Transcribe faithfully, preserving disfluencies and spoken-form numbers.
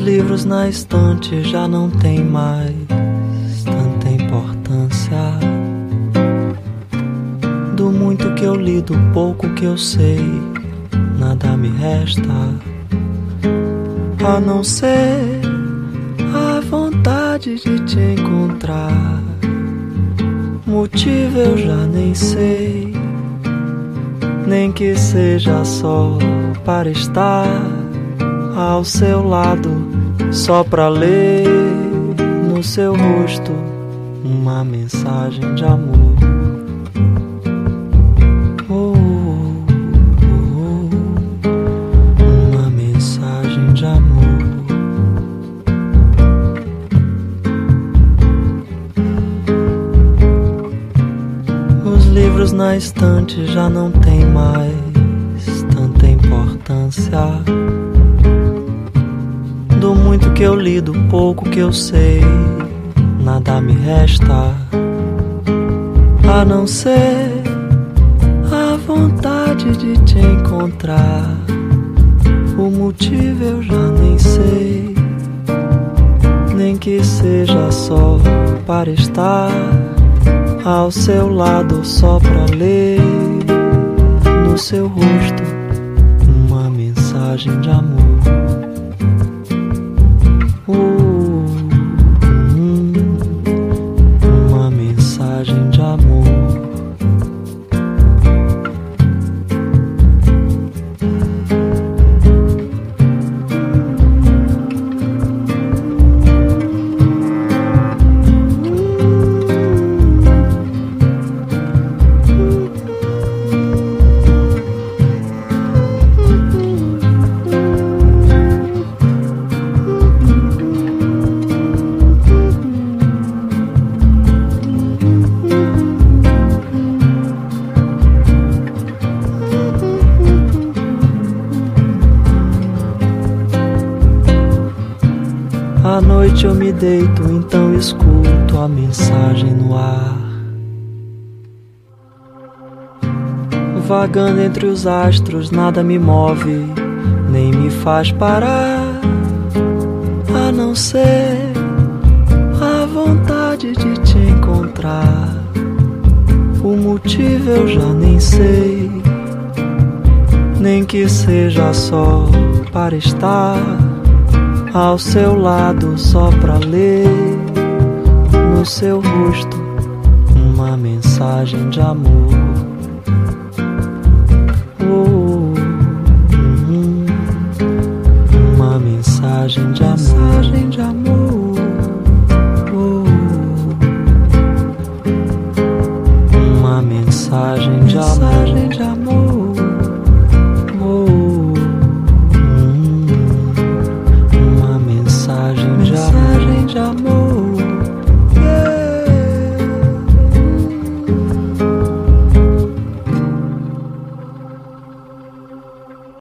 livros na estante já não tem mais tanta importância. Do muito que eu li, do pouco que eu sei, nada me resta a não ser a vontade de te encontrar. Motivo eu já nem sei, nem que seja só para estar ao seu lado, só pra ler no seu rosto uma mensagem de amor. Oh, oh, oh, uma mensagem de amor. Os livros na estante já não tem mais tanta importância. Do muito que eu li, do pouco que eu sei, nada me resta a não ser a vontade de te encontrar. O motivo eu já nem sei, nem que seja só para estar ao seu lado, só pra ler no seu rosto uma mensagem de amor. Uh, hum, uma mensagem de amor. À noite eu me deito, então escuto a mensagem no ar, vagando entre os astros, nada me move, nem me faz parar, a não ser a vontade de te encontrar. O motivo eu já nem sei, nem que seja só para estar ao seu lado, só pra ler no seu rosto uma mensagem de amor. Oh, hum, uma mensagem de amor. Mensagem de amor.